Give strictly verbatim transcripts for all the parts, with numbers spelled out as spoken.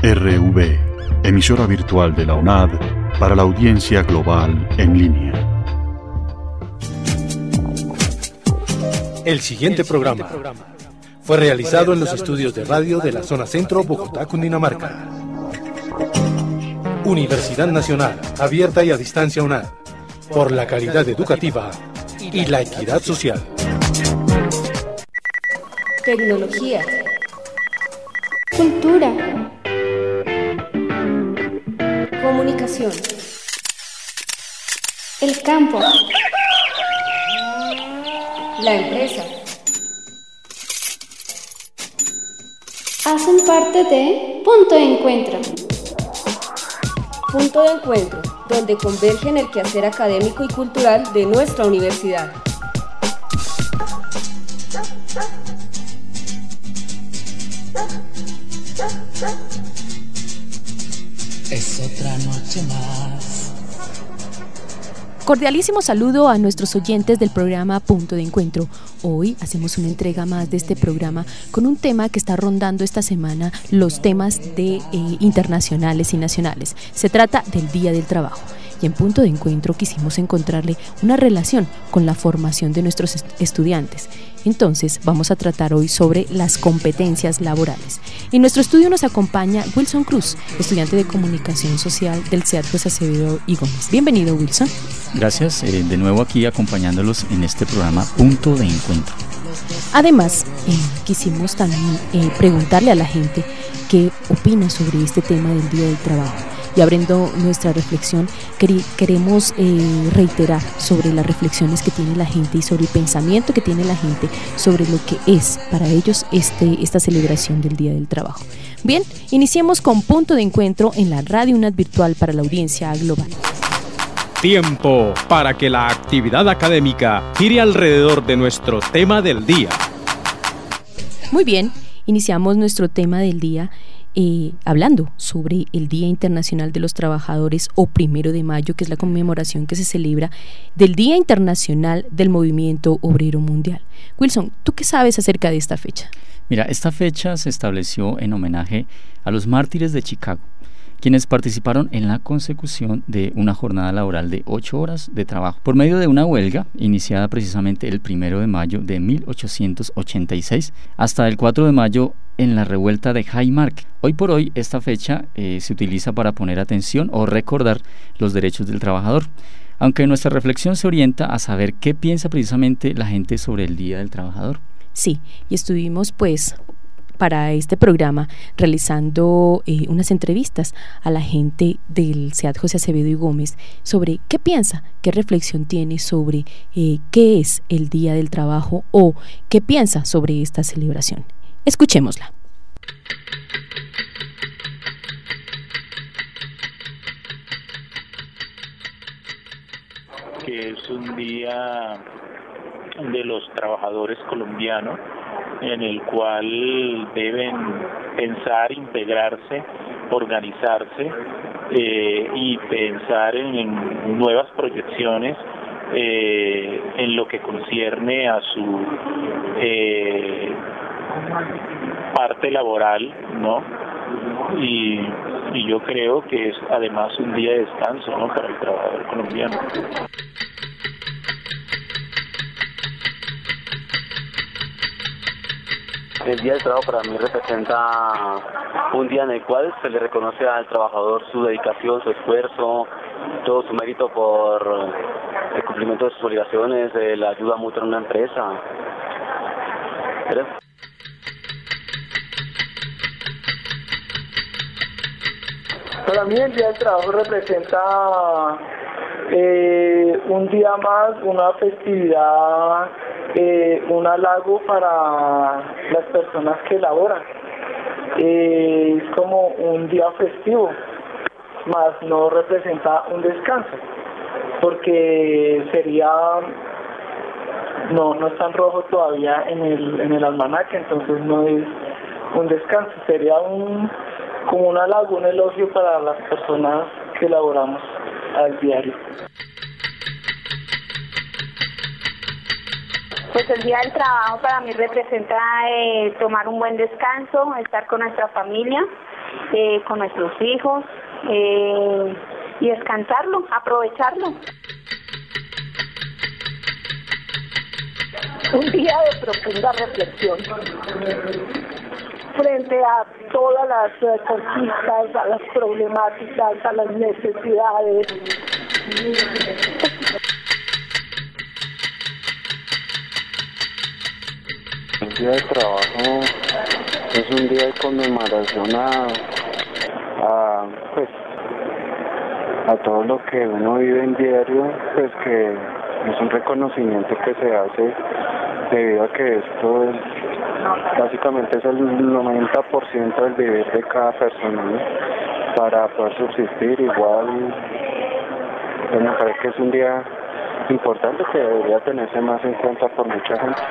R V, emisora virtual de la U N A D para la audiencia global en línea. El siguiente programa fue realizado en los estudios de radio de la zona centro, Bogotá, Cundinamarca. Universidad Nacional, abierta y a distancia U N A D, por la calidad educativa y la equidad social. Tecnología. Cultura. Comunicación. El campo. La empresa. Hacen parte de Punto de Encuentro. Punto de Encuentro, donde convergen el quehacer académico y cultural de nuestra universidad. Es otra noche más. Cordialísimo saludo a nuestros oyentes del programa Punto de Encuentro. Hoy hacemos una entrega más de este programa con un tema que está rondando esta semana los temas de, eh, internacionales y nacionales. Se trata del Día del Trabajo. Y en Punto de Encuentro quisimos encontrarle una relación con la formación de nuestros est- estudiantes. Entonces vamos a tratar hoy sobre las competencias laborales. En nuestro estudio nos acompaña Wilson Cruz, estudiante de Comunicación Social del C E A D José Acevedo y Gómez. Bienvenido, Wilson. Gracias, eh, de nuevo aquí acompañándolos en este programa Punto de Encuentro. Además, eh, quisimos también eh, preguntarle a la gente qué opina sobre este tema del Día del Trabajo. Y abriendo nuestra reflexión, quer- queremos eh, reiterar sobre las reflexiones que tiene la gente y sobre el pensamiento que tiene la gente sobre lo que es para ellos este, esta celebración del Día del Trabajo. Bien, iniciemos con Punto de Encuentro en la Radio U N A D virtual para la audiencia global. Tiempo para que la actividad académica gire alrededor de nuestro tema del día. Muy bien, iniciamos nuestro tema del día Eh, hablando sobre el Día Internacional de los Trabajadores o primero de mayo, que es la conmemoración que se celebra del Día Internacional del Movimiento Obrero Mundial. Wilson, ¿tú qué sabes acerca de esta fecha? Mira, esta fecha se estableció en homenaje a los mártires de Chicago, quienes participaron en la consecución de una jornada laboral de ocho horas de trabajo por medio de una huelga iniciada precisamente el primero de mayo de mil ochocientos ochenta y seis hasta el cuatro de mayo en la revuelta de Haymarket. Hoy por hoy esta fecha eh, se utiliza para poner atención o recordar los derechos del trabajador, aunque nuestra reflexión se orienta a saber qué piensa precisamente la gente sobre el Día del Trabajador. Sí, y estuvimos pues para este programa realizando eh, unas entrevistas a la gente del C E A D José Acevedo y Gómez sobre qué piensa, qué reflexión tiene sobre eh, qué es el Día del Trabajo o qué piensa sobre esta celebración. Escuchémosla. Que es un día de los trabajadores colombianos en el cual deben pensar, integrarse, organizarse eh, y pensar en, en nuevas proyecciones eh, en lo que concierne a su eh, parte laboral, ¿no? Y, y yo creo que es además un día de descanso, ¿no?, para el trabajador colombiano. El Día del Trabajo para mí representa un día en el cual se le reconoce al trabajador su dedicación, su esfuerzo, todo su mérito por el cumplimiento de sus obligaciones, de la ayuda mutua en una empresa. ¿Eres? Para mí el Día del Trabajo representa eh, un día más, una festividad, eh, un halago para las personas que laboran. Eh, es como un día festivo, más no representa un descanso, porque sería, no, no está en rojo todavía en el, en el almanaque, entonces no es un descanso, sería un como un halago, un elogio para las personas que laboramos al diario. Pues el Día del Trabajo para mí representa eh, tomar un buen descanso, estar con nuestra familia, eh, con nuestros hijos eh, y descansarlo, aprovecharlo. Un día de profunda reflexión frente a todas las uh, conquistas, a las problemáticas, a las necesidades. El día de trabajo es un día de conmemoración a, a pues a todo lo que uno vive en diario, pues que es un reconocimiento que se hace debido a que esto es básicamente es el noventa por ciento del vivir de cada persona, ¿no? Para poder subsistir. Igual pues me parece que es un día importante que debería tenerse más en cuenta por mucha gente.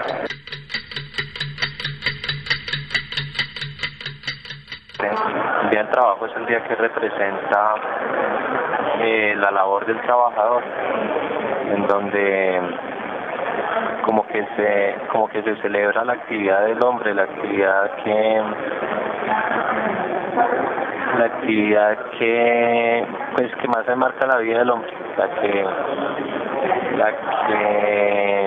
El Día del Trabajo es el día que representa eh, la labor del trabajador, en donde como que se como que se celebra la actividad del hombre, la actividad que la actividad que pues que más enmarca la vida del hombre, la que la que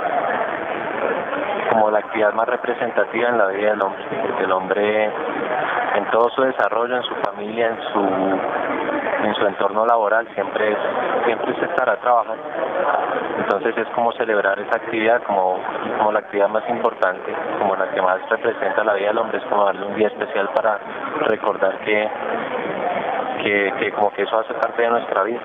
como la actividad más representativa en la vida del hombre, porque el hombre en todo su desarrollo, en su familia, en su en su entorno laboral siempre siempre se estará trabajando. Entonces es como celebrar esa actividad como como la actividad más importante, como la que más representa la vida del hombre, es como darle un día especial para recordar que que, que como que eso hace parte de nuestra vida.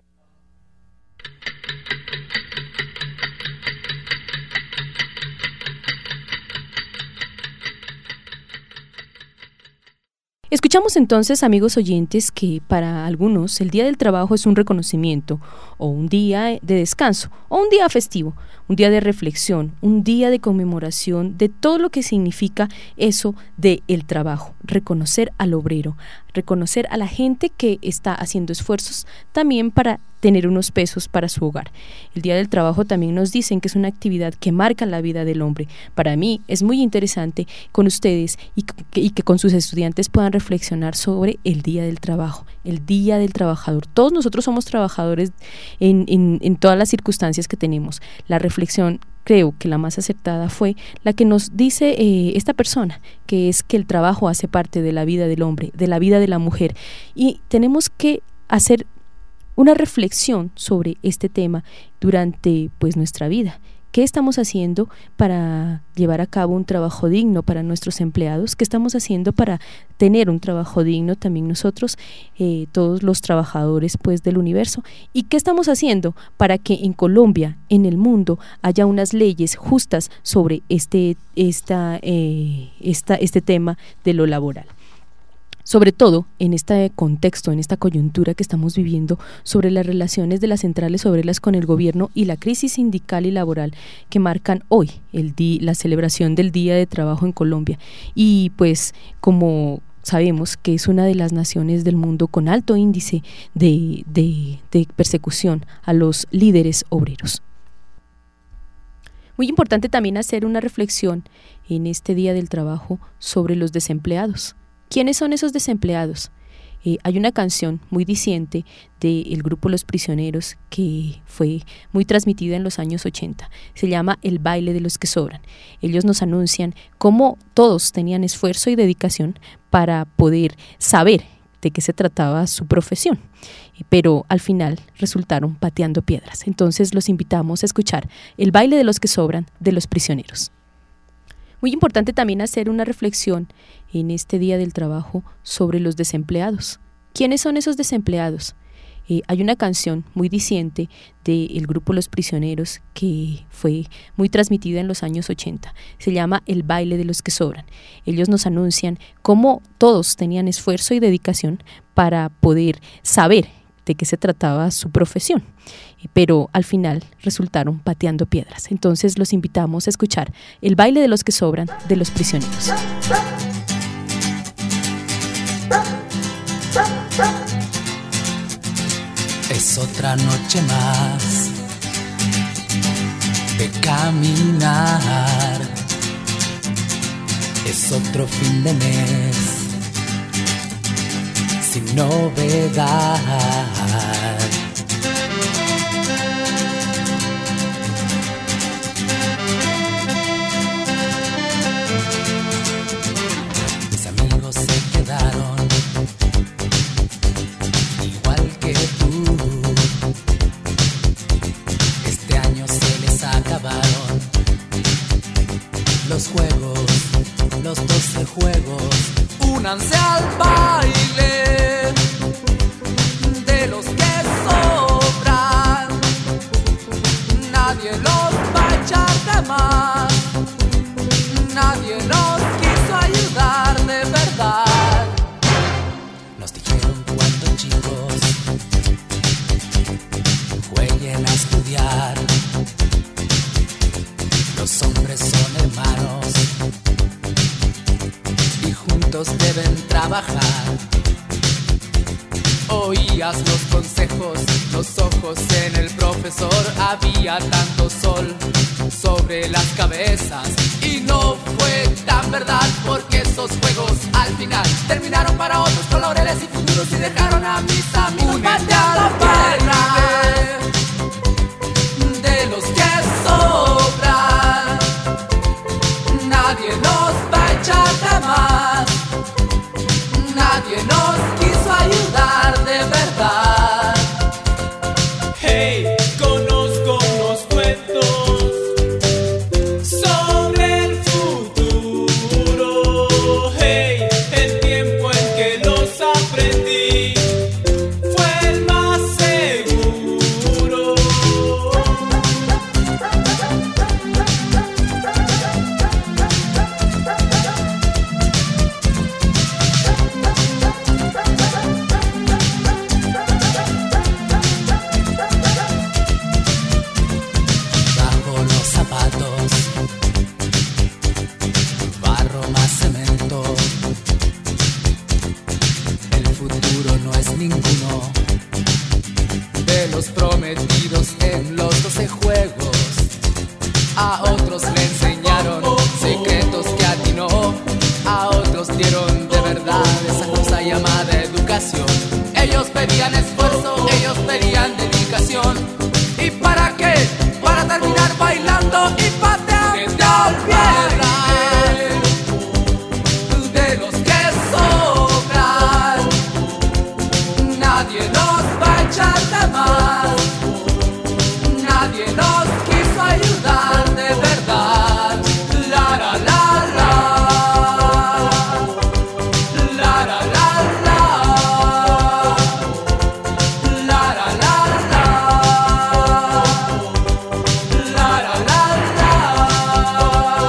Escuchamos entonces, amigos oyentes, que para algunos el Día del Trabajo es un reconocimiento, o un día de descanso, o un día festivo, un día de reflexión, un día de conmemoración de todo lo que significa eso del trabajo, reconocer al obrero, reconocer a la gente que está haciendo esfuerzos también para tener unos pesos para su hogar. El Día del Trabajo también nos dicen que es una actividad que marca la vida del hombre. Para mí es muy interesante con ustedes y que, y que con sus estudiantes puedan reflexionar sobre el Día del Trabajo, el Día del Trabajador. Todos nosotros somos trabajadores en, en, en todas las circunstancias que tenemos. La reflexión, creo que la más acertada fue la que nos dice eh, esta persona, que es que el trabajo hace parte de la vida del hombre, de la vida de la mujer, y tenemos que hacer una reflexión sobre este tema durante pues nuestra vida. ¿Qué estamos haciendo para llevar a cabo un trabajo digno para nuestros empleados? ¿Qué estamos haciendo para tener un trabajo digno también nosotros, eh, todos los trabajadores pues del universo? ¿Y qué estamos haciendo para que en Colombia, en el mundo, haya unas leyes justas sobre este, esta, eh, esta, este tema de lo laboral? Sobre todo en este contexto, en esta coyuntura que estamos viviendo sobre las relaciones de las centrales obreras con el gobierno y la crisis sindical y laboral que marcan hoy el día, la celebración del Día de Trabajo en Colombia. Y pues como sabemos que es una de las naciones del mundo con alto índice de, de, de persecución a los líderes obreros. Muy importante también hacer una reflexión en este Día del Trabajo sobre los desempleados. ¿Quiénes son esos desempleados? Eh, hay una canción muy diciente del grupo Los Prisioneros que fue muy transmitida en los años ochenta. Se llama El baile de los que sobran. Ellos nos anuncian cómo todos tenían esfuerzo y dedicación para poder saber de qué se trataba su profesión, pero al final resultaron pateando piedras. Entonces los invitamos a escuchar El baile de los que sobran de Los Prisioneros. Muy importante también hacer una reflexión en este Día del Trabajo sobre los desempleados. ¿Quiénes son esos desempleados? Eh, hay una canción muy diciente del grupo Los Prisioneros que fue muy transmitida en los años ochenta. Se llama El baile de los que sobran. Ellos nos anuncian cómo todos tenían esfuerzo y dedicación para poder saber de qué se trataba su profesión, pero al final resultaron pateando piedras. Entonces los invitamos a escuchar El baile de los que sobran de Los Prisioneros. Es otra noche más de caminar. Es otro fin de mes sin novedad. Mis amigos se quedaron igual que tú. Este año se les acabaron los juegos, los doce juegos. Únanse al baile de los que sobran. Nadie los va a echar de más. Nadie nos quiso ayudar de verdad. Nos dijeron cuando chicos jueguen a estudiar. Los hombres son hermanos y juntos deben trabajar. Oías los consejos, los ojos en el profesor. Había tanto sol sobre las cabezas y no fue tan verdad, porque esos juegos al final terminaron para otros con laureles y futuros y dejaron a mis amigos. Únete a la baile de los que sobran. Nadie nos va a echar de más. Nadie nos quiso ayudar de verdad. Hey, conozco unos cuentos sobre el futuro. Hey, el tiempo en que los aprendí fue el más seguro. Bajo los zapatos, barro más cemento. El futuro no es ninguno de los prometidos en los doce juegos. A otros le enseñaron secretos que atinó. A otros dieron de verdad esa cosa llamada educación. Ellos pedían esfuerzo, ellos pedían dedicación. ¿Y para qué? Para terminar bailando y pateando al baile de los que sobran. Nadie nos va a echar de más. Nadie nos quiso ayudar de verdad. La la la la. La la la la. La la la la. La la la la.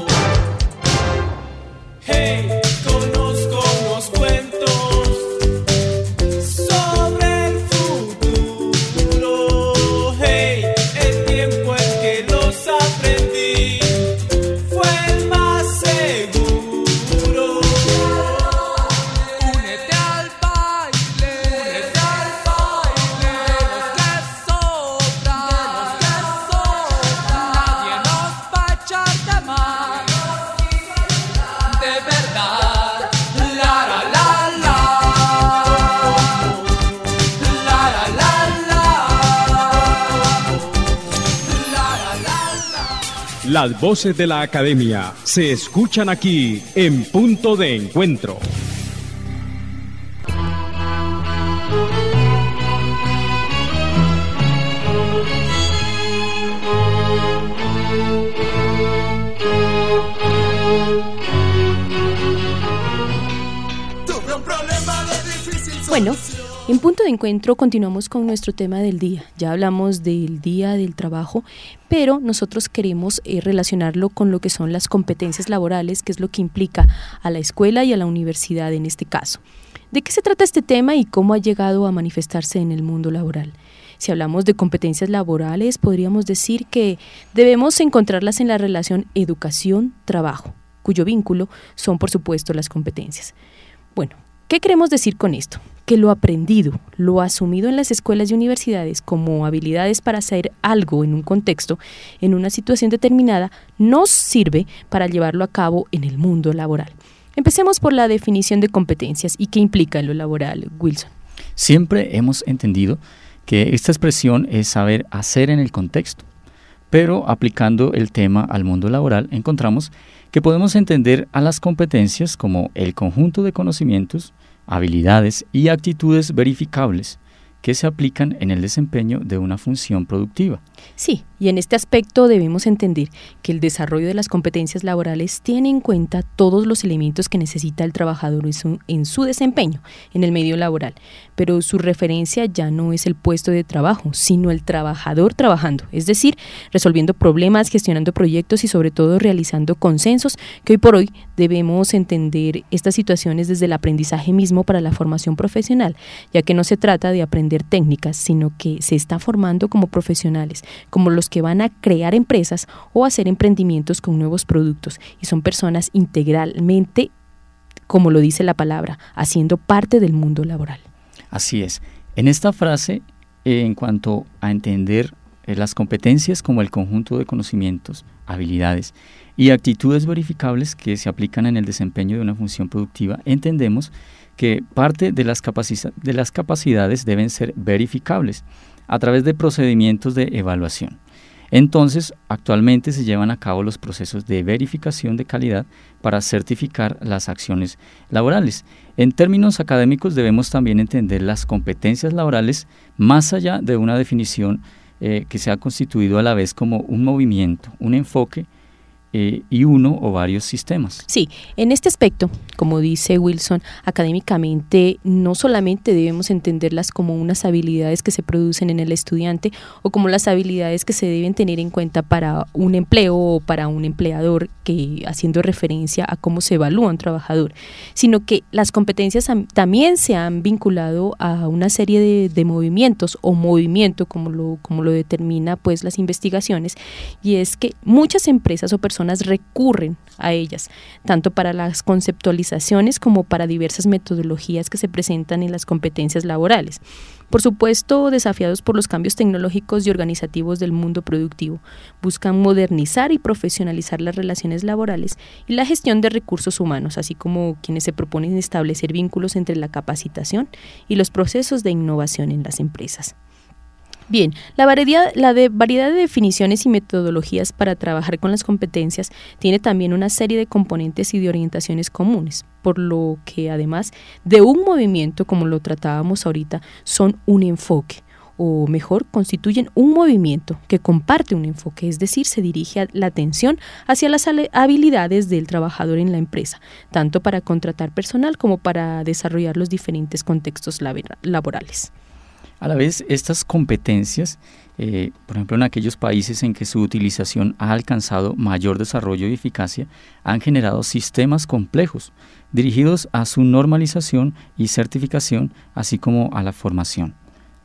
Hey, conozco unos cuentos sobre el futuro. Hey, el tiempo en que los aprendí fue el más seguro. Únete al baile, únete al baile de los que sobran, de los que sobran. Nadie nos va a echar de más, de verdad. La la la la, la la la la, la la la la. Las voces de la academia se escuchan aquí en Punto de Encuentro. Bueno, en Punto de Encuentro continuamos con nuestro tema del día. Ya hablamos del día del trabajo, pero nosotros queremos eh, relacionarlo con lo que son las competencias laborales, que es lo que implica a la escuela y a la universidad en este caso. ¿De qué se trata este tema y cómo ha llegado a manifestarse en el mundo laboral? Si hablamos de competencias laborales, podríamos decir que debemos encontrarlas en la relación educación-trabajo, cuyo vínculo son, por supuesto, las competencias. Bueno, ¿Qué queremos decir con esto? Que lo aprendido, lo asumido en las escuelas y universidades como habilidades para hacer algo en un contexto, en una situación determinada, nos sirve para llevarlo a cabo en el mundo laboral. Empecemos por la definición de competencias y qué implica en lo laboral, Wilson. Siempre hemos entendido que esta expresión es saber hacer en el contexto, pero aplicando el tema al mundo laboral encontramos que podemos entender a las competencias como el conjunto de conocimientos, habilidades y actitudes verificables que se aplican en el desempeño de una función productiva. Sí, y en este aspecto debemos entender que el desarrollo de las competencias laborales tiene en cuenta todos los elementos que necesita el trabajador en su, en su desempeño en el medio laboral, pero su referencia ya no es el puesto de trabajo, sino el trabajador trabajando, es decir, resolviendo problemas, gestionando proyectos y sobre todo realizando consensos, que hoy por hoy debemos entender estas situaciones desde el aprendizaje mismo para la formación profesional, ya que no se trata de aprender técnicas, sino que se está formando como profesionales, como los que van a crear empresas o hacer emprendimientos con nuevos productos, y son personas integralmente, como lo dice la palabra, haciendo parte del mundo laboral. Así es. En esta frase, eh, en cuanto a entender eh, las competencias como el conjunto de conocimientos, habilidades y actitudes verificables que se aplican en el desempeño de una función productiva, entendemos que parte de las, capaci- de las capacidades deben ser verificables a través de procedimientos de evaluación. Entonces, actualmente se llevan a cabo los procesos de verificación de calidad para certificar las acciones laborales. En términos académicos debemos también entender las competencias laborales más allá de una definición eh, que se ha constituido a la vez como un movimiento, un enfoque Eh, y uno o varios sistemas. Sí, en este aspecto, como dice Wilson, académicamente no solamente debemos entenderlas como unas habilidades que se producen en el estudiante o como las habilidades que se deben tener en cuenta para un empleo o para un empleador, que haciendo referencia a cómo se evalúa un trabajador, sino que las competencias también se han vinculado a una serie de, de movimientos o movimiento, como lo, como lo determina pues las investigaciones, y es que muchas empresas o personas recurren a ellas, tanto para las conceptualizaciones como para diversas metodologías que se presentan en las competencias laborales. Por supuesto, desafiados por los cambios tecnológicos y organizativos del mundo productivo, buscan modernizar y profesionalizar las relaciones laborales y la gestión de recursos humanos, así como quienes se proponen establecer vínculos entre la capacitación y los procesos de innovación en las empresas. Bien, la variedad, la de variedad de definiciones y metodologías para trabajar con las competencias tiene también una serie de componentes y de orientaciones comunes, por lo que además de un movimiento, como lo tratábamos ahorita, son un enfoque, o mejor, constituyen un movimiento que comparte un enfoque, es decir, se dirige la atención hacia las habilidades del trabajador en la empresa, tanto para contratar personal como para desarrollar los diferentes contextos laborales. A la vez, estas competencias, eh, por ejemplo, en aquellos países en que su utilización ha alcanzado mayor desarrollo y eficacia, han generado sistemas complejos dirigidos a su normalización y certificación, así como a la formación.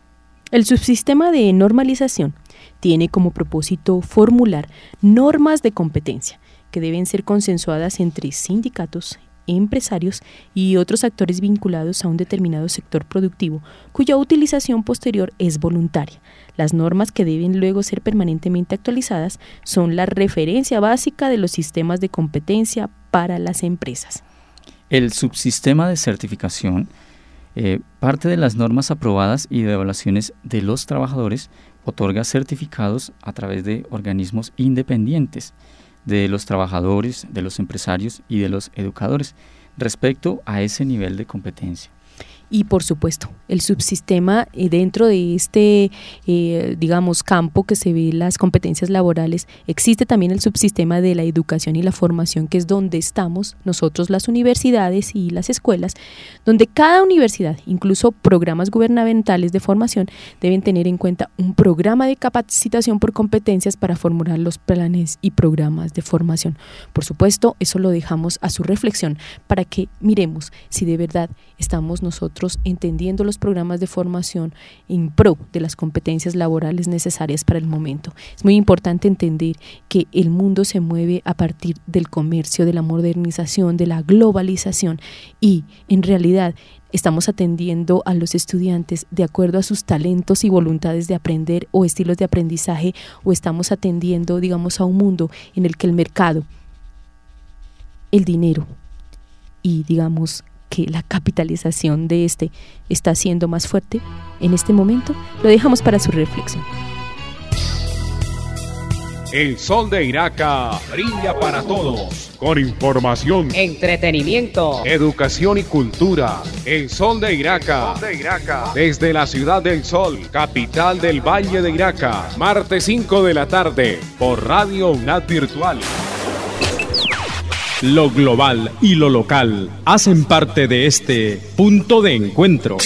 El subsistema de normalización tiene como propósito formular normas de competencia que deben ser consensuadas entre sindicatos, empresarios y otros actores vinculados a un determinado sector productivo, cuya utilización posterior es voluntaria. Las normas que deben luego ser permanentemente actualizadas son la referencia básica de los sistemas de competencia para las empresas. El subsistema de certificación eh, parte de las normas aprobadas y de evaluaciones de los trabajadores, otorga certificados a través de organismos independientes de los trabajadores, de los empresarios y de los educadores respecto a ese nivel de competencia. Y por supuesto, el subsistema eh, dentro de este, eh, digamos, campo que se ve las competencias laborales, existe también el subsistema de la educación y la formación, que es donde estamos nosotros, las universidades y las escuelas, donde cada universidad, incluso programas gubernamentales de formación, deben tener en cuenta un programa de capacitación por competencias para formular los planes y programas de formación. Por supuesto, eso lo dejamos a su reflexión para que miremos si de verdad estamos nosotros nosotros entendiendo los programas de formación en pro de las competencias laborales necesarias para el momento. Es muy importante entender que el mundo se mueve a partir del comercio, de la modernización, de la globalización, y en realidad estamos atendiendo a los estudiantes de acuerdo a sus talentos y voluntades de aprender o estilos de aprendizaje, o estamos atendiendo, digamos, a un mundo en el que el mercado, el dinero y, digamos, que la capitalización de este está siendo más fuerte en este momento. Lo dejamos para su reflexión. El sol de Iraca brilla para todos, con información, entretenimiento, educación y cultura. El sol de Iraca, sol de Iraca. Desde la ciudad del sol, capital del Valle de Iraca, martes cinco de la tarde, por Radio UNAD Virtual. Lo global y lo local hacen parte de este punto de encuentro.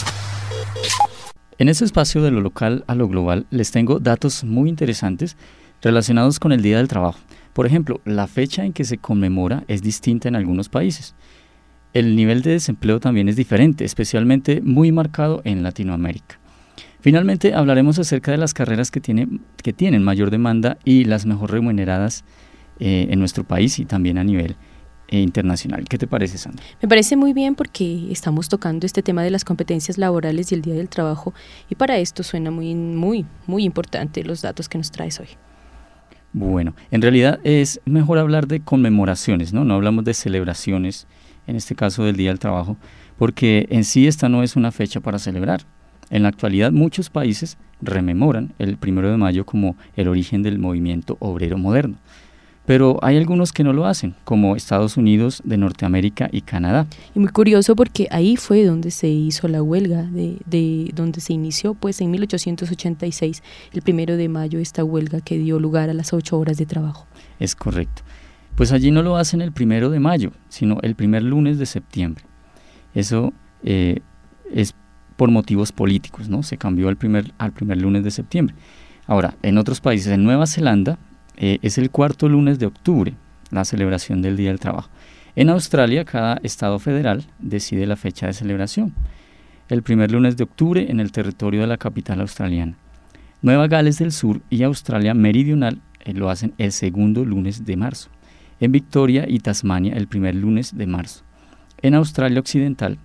En este espacio de lo local a lo global les tengo datos muy interesantes relacionados con el Día del Trabajo. Por ejemplo, la fecha en que se conmemora es distinta en algunos países. El nivel de desempleo también es diferente, especialmente muy marcado en Latinoamérica. Finalmente, hablaremos acerca de las carreras que, tiene, que tienen mayor demanda y las mejor remuneradas eh, en nuestro país y también a nivel eh, internacional. ¿Qué te parece, Sandra? Me parece muy bien porque estamos tocando este tema de las competencias laborales y el Día del Trabajo, y para esto suena muy, muy, muy importante los datos que nos traes hoy. Bueno, en realidad es mejor hablar de conmemoraciones, ¿no? No hablamos de celebraciones, en este caso del Día del Trabajo, porque en sí esta no es una fecha para celebrar. En la actualidad muchos países rememoran el primero de mayo como el origen del movimiento obrero moderno, pero hay algunos que no lo hacen, como Estados Unidos de Norteamérica y Canadá. Y muy curioso porque ahí fue donde se hizo la huelga, de, de donde se inició pues en mil ochocientos ochenta y seis, el primero de mayo, esta huelga que dio lugar a las ocho horas de trabajo. Es correcto. Pues allí no lo hacen el primero de mayo, sino el primer lunes de septiembre. Eso eh, es por motivos políticos, ¿no? Se cambió al primer, al primer lunes de septiembre. Ahora, en otros países, en Nueva Zelanda, Eh, es el cuarto lunes de octubre, la celebración del Día del Trabajo. En Australia, cada estado federal decide la fecha de celebración. El primer lunes de octubre en el territorio de la capital australiana. Nueva Gales del Sur y Australia Meridional eh, lo hacen el segundo lunes de marzo. En Victoria y Tasmania, el primer lunes de marzo. En Australia Occidental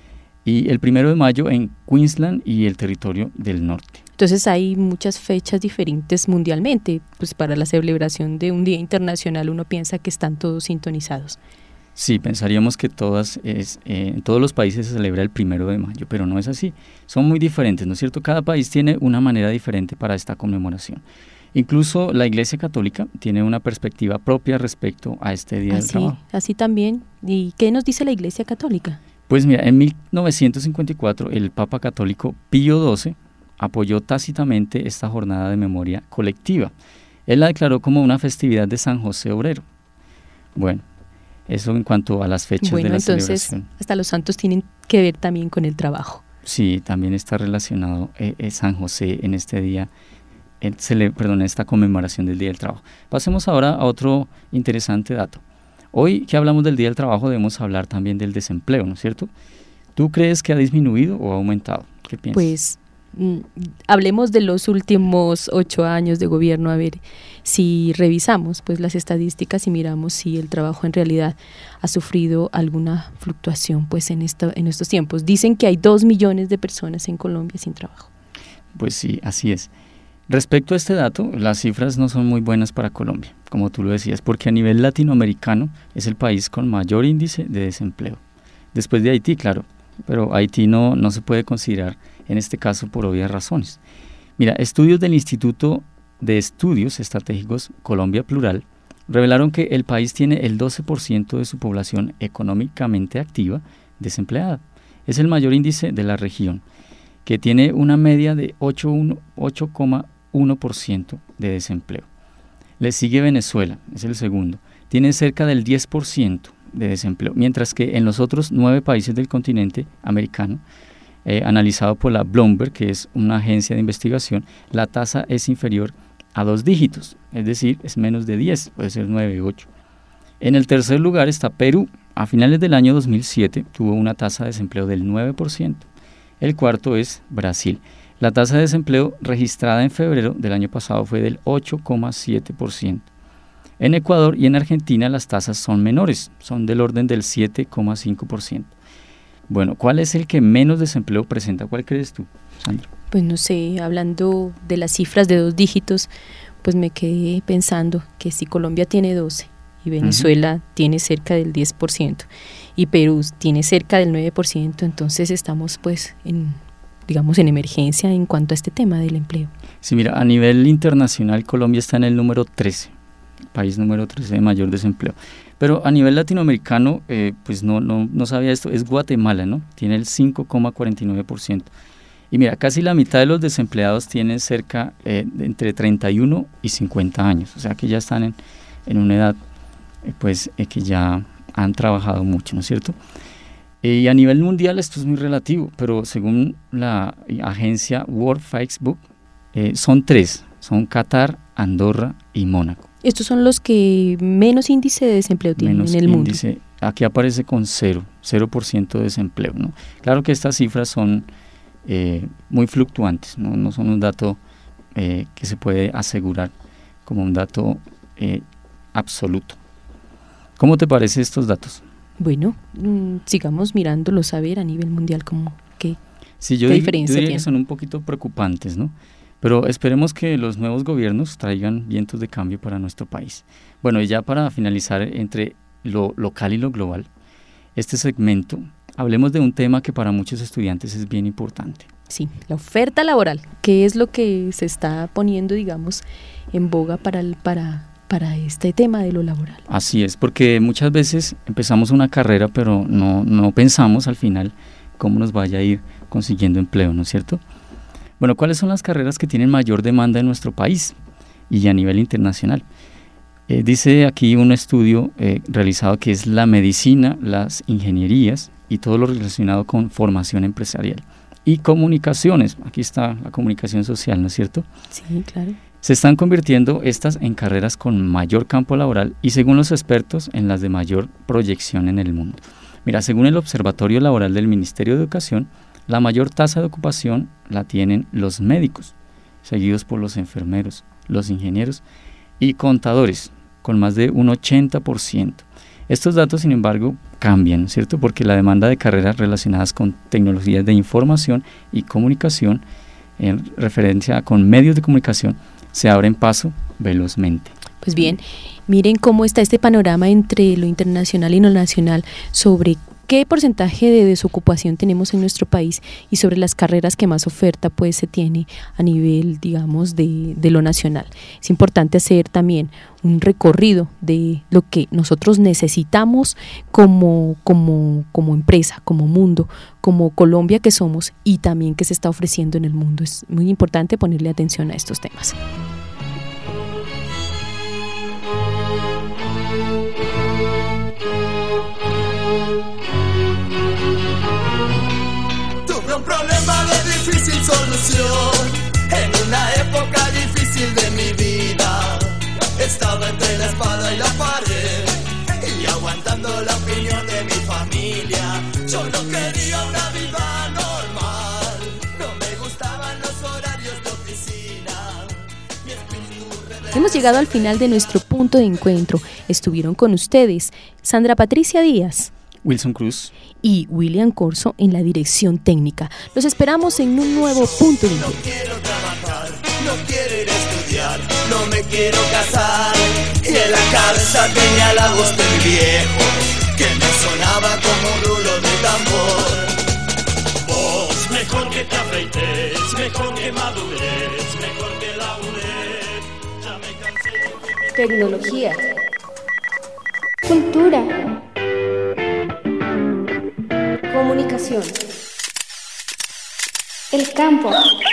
y el primero de mayo en Queensland y el territorio del norte. Entonces hay muchas fechas diferentes mundialmente, pues para la celebración de un día internacional uno piensa que están todos sintonizados. Sí, pensaríamos que todas es, eh, en todos los países se celebra el primero de mayo, pero no es así. Son muy diferentes, ¿no es cierto? Cada país tiene una manera diferente para esta conmemoración. Incluso la Iglesia Católica tiene una perspectiva propia respecto a este Día así, del Trabajo. Así también. ¿Y qué nos dice la Iglesia Católica? Pues mira, en mil novecientos cincuenta y cuatro el Papa Católico Pío doce apoyó tácitamente esta jornada de memoria colectiva. Él la declaró como una festividad de San José Obrero. Bueno, eso en cuanto a las fechas bueno, de la entonces, celebración. Hasta los santos tienen que ver también con el trabajo. Sí, también está relacionado eh, eh, San José en este día, en, cele, perdón, en esta conmemoración del Día del Trabajo. Pasemos ahora a otro interesante dato. Hoy que hablamos del Día del Trabajo debemos hablar también del desempleo, ¿no es cierto? ¿Tú crees que ha disminuido o ha aumentado? ¿Qué piensas? Pues mm, hablemos de los últimos ocho años de gobierno, a ver si revisamos pues las estadísticas y miramos si el trabajo en realidad ha sufrido alguna fluctuación pues en, esto, en estos tiempos. Dicen que hay dos millones de personas en Colombia sin trabajo. Pues sí, así es. Respecto a este dato, las cifras no son muy buenas para Colombia, como tú lo decías, porque a nivel latinoamericano es el país con mayor índice de desempleo. Después de Haití, claro, pero Haití no, no se puede considerar en este caso por obvias razones. Mira, estudios del Instituto de Estudios Estratégicos Colombia Plural revelaron que el país tiene el doce por ciento de su población económicamente activa desempleada. Es el mayor índice de la región, que tiene una media de ocho coma uno por ciento de desempleo. Le sigue Venezuela, es el segundo, tiene cerca del diez por ciento de desempleo, mientras que en los otros nueve países del continente americano, eh, analizado por la Bloomberg, que es una agencia de investigación, la tasa es inferior a dos dígitos, es decir, es menos de diez, puede ser nueve, ocho. En el tercer lugar está Perú. A finales del año dos mil siete tuvo una tasa de desempleo del nueve por ciento. El cuarto es Brasil. La tasa de desempleo registrada en febrero del año pasado fue del ocho coma siete por ciento. En Ecuador y en Argentina las tasas son menores, son del orden del siete coma cinco por ciento. Bueno, ¿cuál es el que menos desempleo presenta? ¿Cuál crees tú, Sandra? Pues no sé, hablando de las cifras de dos dígitos, pues me quedé pensando que si Colombia tiene doce y Venezuela uh-huh. tiene cerca del diez por ciento y Perú tiene cerca del nueve por ciento, entonces estamos pues en, digamos, en emergencia en cuanto a este tema del empleo. Sí, mira, a nivel internacional Colombia está en el número trece, país número trece de mayor desempleo. Pero a nivel latinoamericano, eh, pues no, no, no sabía esto, es Guatemala, ¿no? Tiene el cinco coma cuarenta y nueve por ciento. Y mira, casi la mitad de los desempleados tienen cerca eh, de entre treinta y uno y cincuenta años, o sea que ya están en, en una edad eh, pues eh, que ya han trabajado mucho, ¿no es cierto? Eh, y a nivel mundial esto es muy relativo, pero según la agencia World Facebook, eh, son tres, son Qatar, Andorra y Mónaco. Estos son los que menos índice de desempleo tienen menos en el índice, mundo. Aquí aparece con cero, cero por ciento de desempleo, ¿no? Claro que estas cifras son eh, muy fluctuantes, ¿no? No son un dato eh, que se puede asegurar como un dato eh, absoluto. ¿Cómo te parecen estos datos? Bueno, mmm, sigamos mirándolos a ver a nivel mundial como qué, sí, yo qué di, diferencia yo diría tiene. Que son un poquito preocupantes, ¿no? Pero esperemos que los nuevos gobiernos traigan vientos de cambio para nuestro país. Bueno, y ya para finalizar entre lo local y lo global, este segmento, hablemos de un tema que para muchos estudiantes es bien importante. Sí, la oferta laboral, que es lo que se está poniendo, digamos, en boga para, el, para, para este tema de lo laboral. Así es, porque muchas veces empezamos una carrera, pero no, no pensamos al final cómo nos vaya a ir consiguiendo empleo, ¿no es cierto? Bueno, ¿cuáles son las carreras que tienen mayor demanda en nuestro país y a nivel internacional? Eh, dice aquí un estudio eh, realizado que es la medicina, las ingenierías y todo lo relacionado con formación empresarial y comunicaciones. Aquí está la comunicación social, ¿no es cierto? Sí, claro. Se están convirtiendo estas en carreras con mayor campo laboral y, según los expertos, en las de mayor proyección en el mundo. Mira, según el Observatorio Laboral del Ministerio de Educación, la mayor tasa de ocupación la tienen los médicos, seguidos por los enfermeros, los ingenieros y contadores, con más de un ochenta por ciento. Estos datos, sin embargo, cambian, ¿cierto? Porque la demanda de carreras relacionadas con tecnologías de información y comunicación, en referencia con medios de comunicación, se abren paso velozmente. Pues bien, miren cómo está este panorama entre lo internacional y lo nacional sobre qué porcentaje de desocupación tenemos en nuestro país y sobre las carreras que más oferta pues se tiene a nivel, digamos, de, de lo nacional. Es importante hacer también un recorrido de lo que nosotros necesitamos como, como, como empresa, como mundo, como Colombia que somos y también que se está ofreciendo en el mundo. Es muy importante ponerle atención a estos temas. Tuve un problema de difícil solución en una época difícil de mi vida. Estaba entre la espada y la pared y aguantando la opinión de mi familia. Yo no quería una vida normal, no me gustaban los horarios de oficina. Mi espíritu rebelde. Hemos llegado al final de nuestro punto de encuentro. Estuvieron con ustedes Sandra Patricia Díaz, Wilson Cruz y William Corso en la dirección técnica. Los esperamos en un nuevo punto de encuentro. No quiero trabajar, no quiero ir a estudiar, no me quiero casar. Y en la cabeza tenía la voz del viejo que me sonaba como un rulo de tambor. Vos, mejor que te afeites, mejor que madures, mejor que labures. Ya me cansé de... Tecnología, cultura, comunicación, el campo,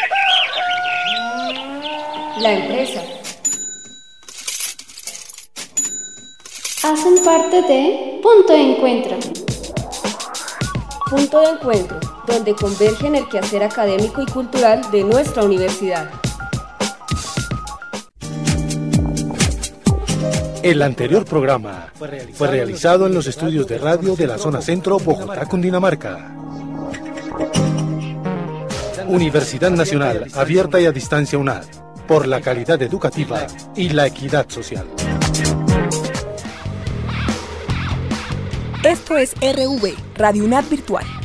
la empresa. Hacen parte de Punto de Encuentro. Punto de encuentro, donde convergen el quehacer académico y cultural de nuestra universidad. El anterior programa fue realizado en los estudios de radio de la zona centro, Bogotá, Cundinamarca. Universidad Nacional, abierta y a distancia UNAD, por la calidad educativa y la equidad social. Esto es R V, Radio UNAD Virtual.